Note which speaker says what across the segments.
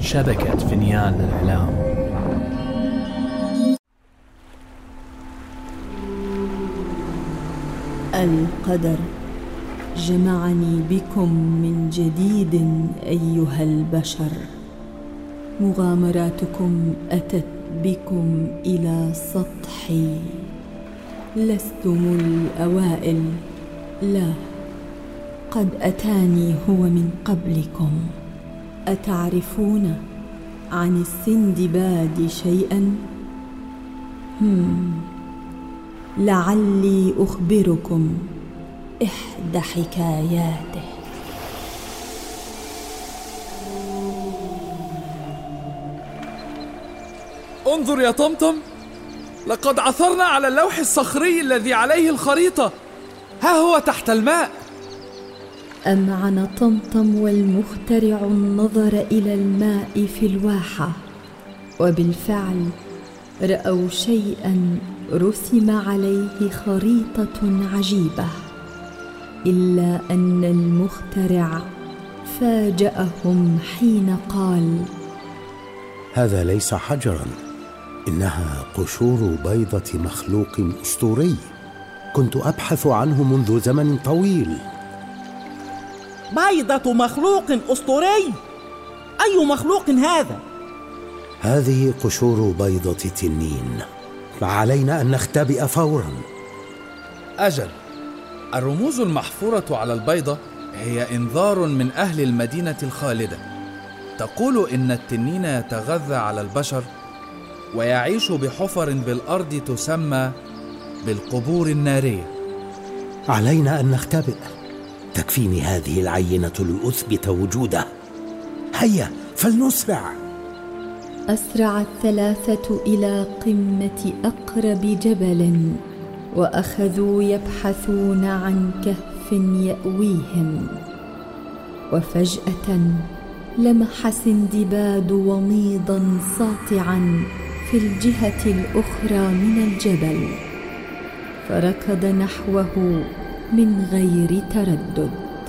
Speaker 1: شبكة فنيان الإعلام.
Speaker 2: القدر جمعني بكم من جديد أيها البشر. مغامراتكم أتت بكم إلى سطحي. لستم الأوائل، لا، قد أتاني هو من قبلكم. أتعرفون عن السندباد شيئا؟ لعلي أخبركم إحدى حكاياته.
Speaker 3: انظر يا طمطم، لقد عثرنا على اللوح الصخري الذي عليه الخريطة، ها هو تحت الماء.
Speaker 2: أمعن طمطم والمخترع النظر إلى الماء في الواحة، وبالفعل رأوا شيئا رسم عليه خريطة عجيبة، إلا أن المخترع فاجأهم حين قال:
Speaker 4: هذا ليس حجرا، إنها قشور بيضة مخلوق أسطوري كنت أبحث عنه منذ زمن طويل.
Speaker 5: بيضة مخلوق أسطوري؟ أي مخلوق هذا؟
Speaker 4: هذه قشور بيضة تنين، فعلينا أن نختبئ فورا.
Speaker 3: أجل، الرموز المحفورة على البيضة هي إنذار من أهل المدينة الخالدة، تقول إن التنين يتغذى على البشر ويعيش بحفر بالأرض تسمى بالقبور النارية.
Speaker 4: علينا أن نختبئ، تكفيني هذه العينة لأثبت وجوده. هيا فلنسرع.
Speaker 2: أسرع الثلاثة إلى قمة أقرب جبل، وأخذوا يبحثون عن كهف يأويهم. وفجأة لمح سندباد وميضا ساطعا في الجهة الأخرى من الجبل، فركض نحوه من غير تردد.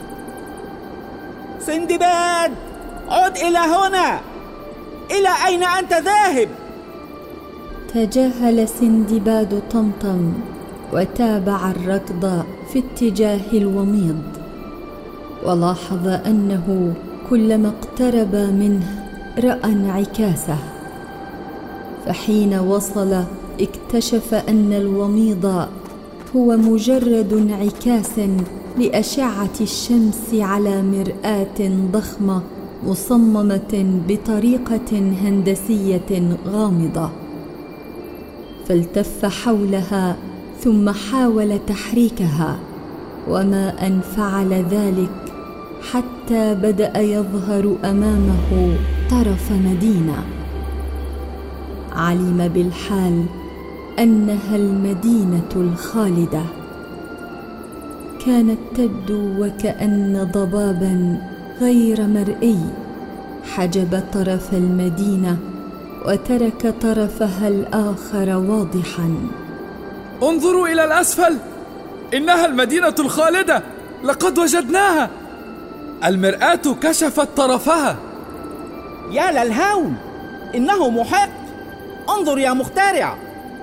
Speaker 5: سندباد، عد إلى هنا، إلى أين أنت ذاهب؟
Speaker 2: تجاهل سندباد طمطم وتابع الركض في اتجاه الوميض، ولاحظ أنه كلما اقترب منه رأى انعكاسه، فحين وصل اكتشف أن الوميض هو مجرد انعكاس لأشعة الشمس على مرآة ضخمة مصممة بطريقة هندسية غامضة. فالتف حولها ثم حاول تحريكها، وما أن فعل ذلك حتى بدأ يظهر أمامه طرف مدينة. علم بالحال أنها المدينة الخالدة. كانت تبدو وكأن ضبابا غير مرئي حجب طرف المدينة وترك طرفها الآخر واضحا.
Speaker 3: انظروا إلى الأسفل، إنها المدينة الخالدة، لقد وجدناها. المرآة كشفت طرفها.
Speaker 5: يا للهول، إنه محق. انظر يا مخترع.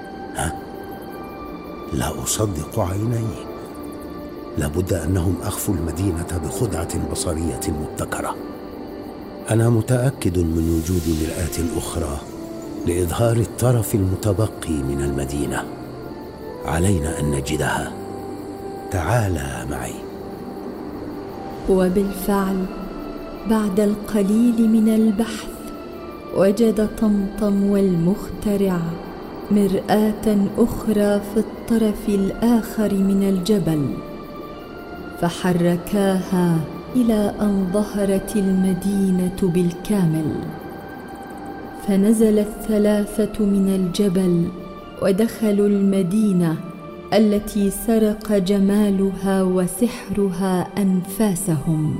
Speaker 4: لا أصدق عيني، لابد أنهم أخفوا المدينة بخدعة بصرية مبتكرة. أنا متأكد من وجود مرآة أخرى لإظهار الطرف المتبقي من المدينة. علينا أن نجدها. تعال معي.
Speaker 2: وبالفعل بعد القليل من البحث وجد طمطم والمخترع مرآة أخرى في الطرف الآخر من الجبل، فحركاها إلى أن ظهرت المدينة بالكامل. فنزل الثلاثة من الجبل ودخلوا المدينة التي سرق جمالها وسحرها أنفاسهم.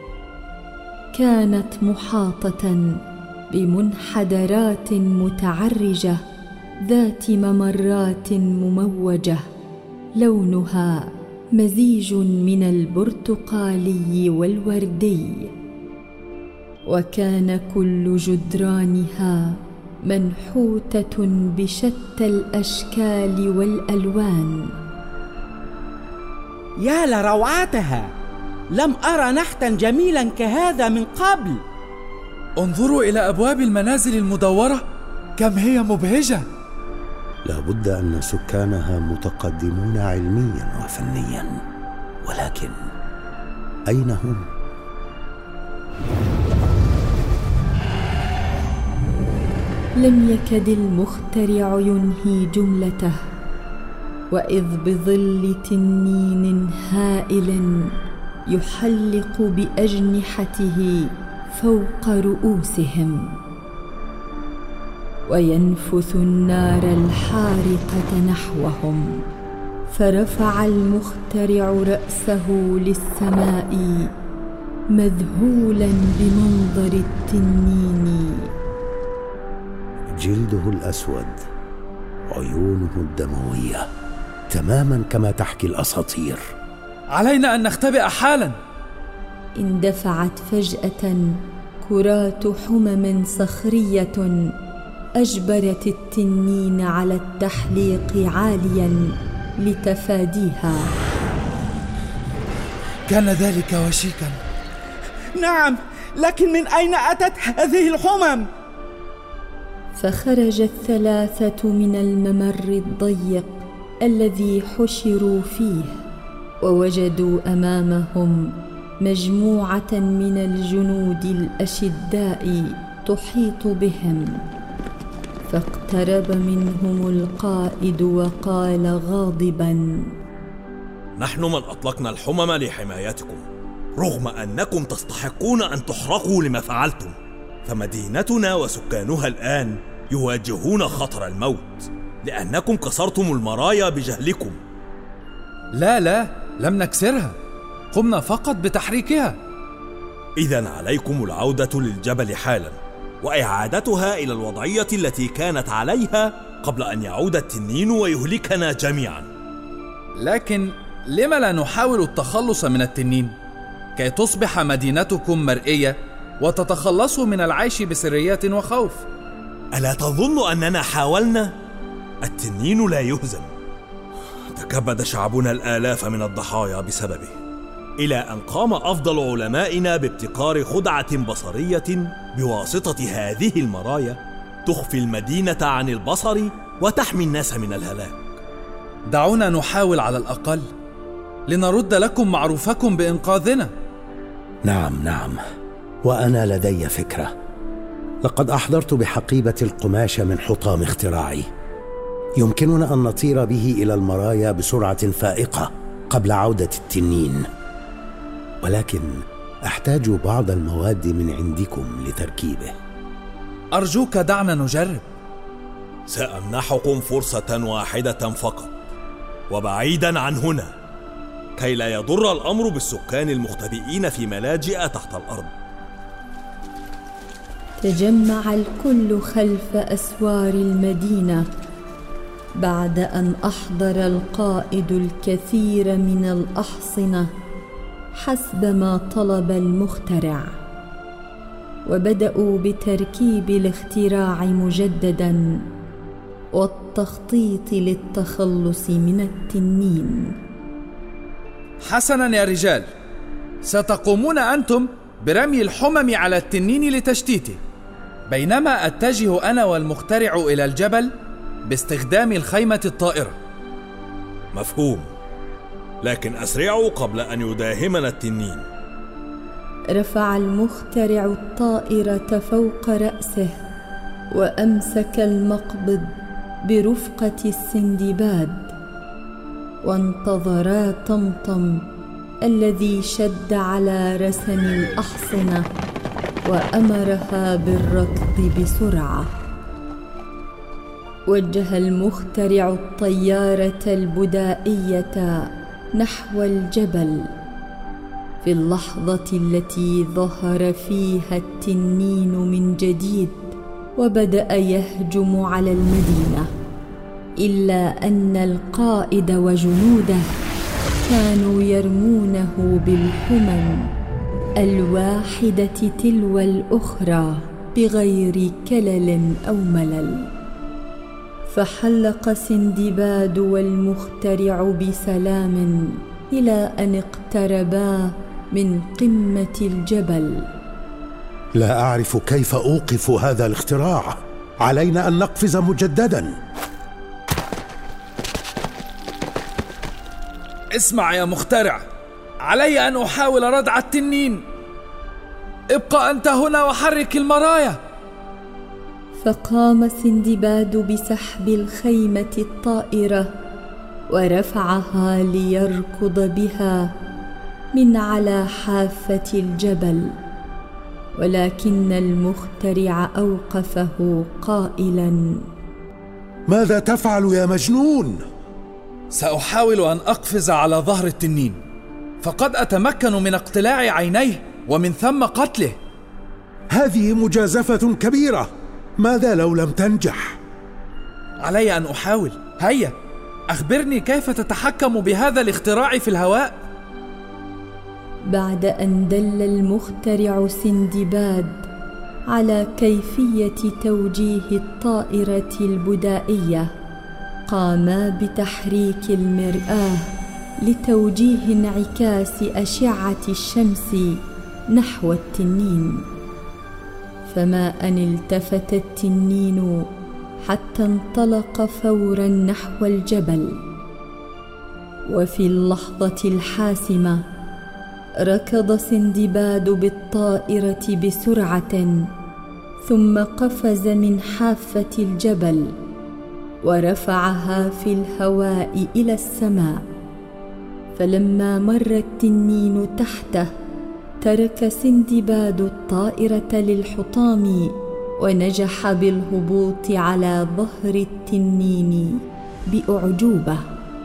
Speaker 2: كانت محاطة بمنحدرات متعرجة ذات ممرات مموجة، لونها مزيج من البرتقالي والوردي. وكان كل جدرانها منحوتة بشتى الأشكال والألوان.
Speaker 5: يا لروعتها، لم أرى نحتا جميلا كهذا من قبل.
Speaker 3: انظروا إلى أبواب المنازل المدورة، كم هي مبهجة.
Speaker 4: لا بد أن سكانها متقدمون علميا وفنيا، ولكن أين هم؟
Speaker 2: لم يكد المخترع ينهي جملته، وإذ بظل تنين هائل يحلق بأجنحته فوق رؤوسهم وينفث النار الحارقة نحوهم، فرفع المخترع رأسه للسماء مذهولا بمنظر التنين.
Speaker 4: جلده الأسود، عيونه الدموية، تماما كما تحكي الأساطير.
Speaker 3: علينا أن نختبئ حالا.
Speaker 2: اندفعت فجأة كرات حمم صخرية أجبرت التنين على التحليق عاليا لتفاديها.
Speaker 3: كان ذلك وشيكا.
Speaker 5: نعم، لكن من أين أتت هذه الحمم؟
Speaker 2: فخرج الثلاثة من الممر الضيق الذي حشروا فيه، ووجدوا أمامهم مجموعة من الجنود الأشداء تحيط بهم. فاقترب منهم القائد وقال غاضبا:
Speaker 6: نحن من أطلقنا الحمم لحمايتكم، رغم أنكم تستحقون أن تحرقوا لما فعلتم، فمدينتنا وسكانها الآن يواجهون خطر الموت لأنكم كسرتم المرايا بجهلكم.
Speaker 3: لا، لم نكسرها، قمنا فقط بتحريكها.
Speaker 6: إذن عليكم العودة للجبل حالا، وإعادتها إلى الوضعية التي كانت عليها قبل أن يعود التنين ويهلكنا جميعا.
Speaker 3: لكن لم لا نحاول التخلص من التنين كي تصبح مدينتكم مرئية وتتخلصوا من العيش بسريات وخوف؟
Speaker 6: ألا تظن أننا حاولنا؟ التنين لا يهزم. تكبد شعبنا الآلاف من الضحايا بسببه، إلى أن قام أفضل علمائنا بابتكار خدعة بصرية بواسطة هذه المرايا تخفي المدينة عن البصر وتحمي الناس من الهلاك.
Speaker 3: دعونا نحاول على الأقل لنرد لكم معروفكم بإنقاذنا.
Speaker 4: نعم، وأنا لدي فكرة. لقد أحضرت بحقيبة القماش من حطام اختراعي، يمكننا أن نطير به إلى المرايا بسرعة فائقة قبل عودة التنين، ولكن أحتاج بعض المواد من عندكم لتركيبه.
Speaker 3: أرجوك دعنا نجرب.
Speaker 6: سأمنحكم فرصة واحدة فقط، وبعيدا عن هنا، كي لا يضر الأمر بالسكان المختبئين في ملاجئ تحت الأرض.
Speaker 2: تجمع الكل خلف أسوار المدينة بعد أن أحضر القائد الكثير من الأحصنة حسب ما طلب المخترع، وبدأوا بتركيب الاختراع مجدداً والتخطيط للتخلص من التنين.
Speaker 3: حسناً يا رجال، ستقومون أنتم برمي الحمم على التنين لتشتيته، بينما أتجه أنا والمخترع إلى الجبل باستخدام الخيمة الطائرة.
Speaker 6: مفهوم، لكن أسرعوا قبل أن يداهمنا التنين.
Speaker 2: رفع المخترع الطائرة فوق رأسه وأمسك المقبض برفقة السندباد، وانتظرا طمطم الذي شد على رسن الأحصنة وأمرها بالركض بسرعة. وجه المخترع الطيارة البدائية نحو الجبل في اللحظة التي ظهر فيها التنين من جديد وبدأ يهجم على المدينة، إلا أن القائد وجنوده كانوا يرمونه بالحمم الواحدة تلو الأخرى بغير كلل أو ملل. فحلق سندباد والمخترع بسلام إلى أن اقتربا من قمة الجبل.
Speaker 4: لا أعرف كيف أوقف هذا الاختراع. علينا أن نقفز مجددا.
Speaker 3: اسمع يا مخترع، علي أن أحاول ردع التنين. ابقى أنت هنا وحرك المرايا.
Speaker 2: فقام سندباد بسحب الخيمة الطائرة ورفعها ليركض بها من على حافة الجبل، ولكن المخترع أوقفه قائلا:
Speaker 4: ماذا تفعل يا مجنون؟
Speaker 3: سأحاول أن أقفز على ظهر التنين، فقد أتمكن من اقتلاع عينيه ومن ثم قتله.
Speaker 4: هذه مجازفة كبيرة، ماذا لو لم تنجح؟
Speaker 3: علي أن أحاول. هيا أخبرني كيف تتحكم بهذا الاختراع في الهواء.
Speaker 2: بعد أن دل المخترع سندباد على كيفية توجيه الطائرة البدائية، قاما بتحريك المرآة لتوجيه انعكاس أشعة الشمس نحو التنين. فما أن التفت التنين حتى انطلق فورا نحو الجبل، وفي اللحظة الحاسمة ركض سندباد بالطائرة بسرعة، ثم قفز من حافة الجبل ورفعها في الهواء إلى السماء. فلما مر التنين تحته ترك سندباد الطائرة للحطام ونجح بالهبوط على ظهر التنين بأعجوبة.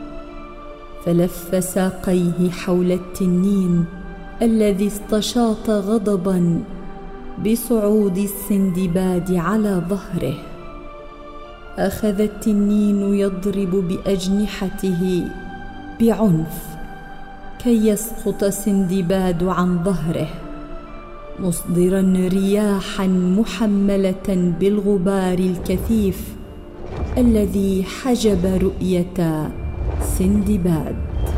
Speaker 2: فلف ساقيه حول التنين الذي استشاط غضبا بصعود السندباد على ظهره. أخذ التنين يضرب بأجنحته بعنف كي يسقط سندباد عن ظهره، مصدرا رياحا محملة بالغبار الكثيف الذي حجب رؤية سندباد.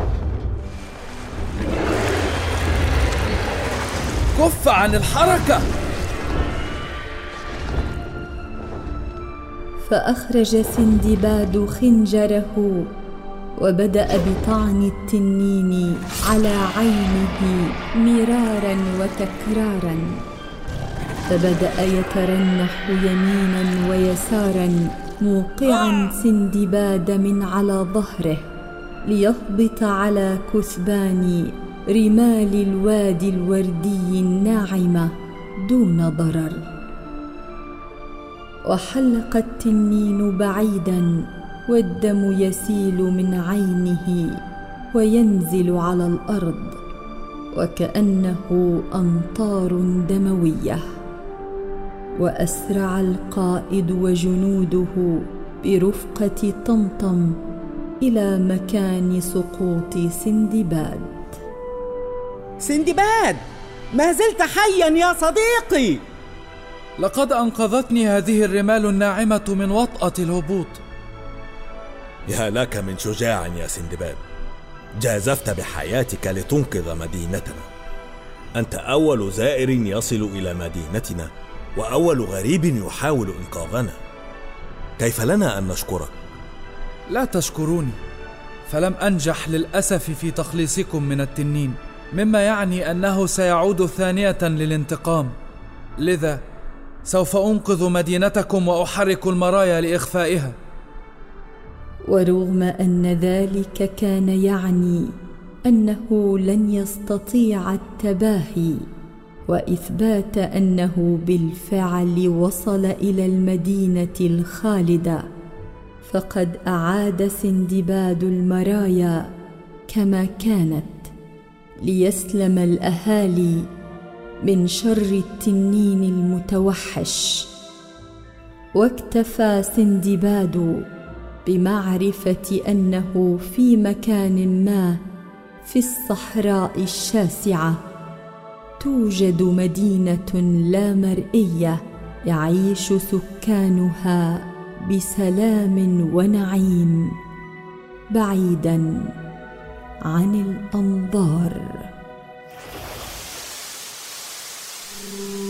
Speaker 3: كف عن الحركة.
Speaker 2: فأخرج سندباد خنجره وبدأ بطعن التنين على عينه مرارا وتكرارا، فبدأ يترنح يمينا ويسارا موقعا سندباد من على ظهره ليهبط على كثبان رمال الوادي الوردي الناعمة دون ضرر. وحلق التنين بعيدا والدم يسيل من عينه وينزل على الأرض وكأنه أمطار دموية. وأسرع القائد وجنوده برفقة طمطم إلى مكان سقوط سندباد.
Speaker 5: سندباد، ما زلت حيا يا صديقي؟
Speaker 3: لقد أنقذتني هذه الرمال الناعمة من وطأة الهبوط.
Speaker 6: يا لك من شجاع يا سندباد، جازفت بحياتك لتنقذ مدينتنا. أنت أول زائر يصل إلى مدينتنا وأول غريب يحاول إنقاذنا. كيف لنا أن نشكرك؟
Speaker 3: لا تشكروني، فلم أنجح للأسف في تخليصكم من التنين، مما يعني أنه سيعود ثانية للانتقام. لذا سوف أنقذ مدينتكم وأحرك المرايا لإخفائها.
Speaker 2: ورغم أن ذلك كان يعني أنه لن يستطيع التباهي وإثبات أنه بالفعل وصل إلى المدينة الخالدة، فقد أعاد سندباد المرايا كما كانت ليسلم الأهالي من شر التنين المتوحش. واكتفى سندباد بمعرفة أنه في مكان ما في الصحراء الشاسعة توجد مدينة لا مرئية يعيش سكانها بسلام ونعيم بعيدا عن الأنظار.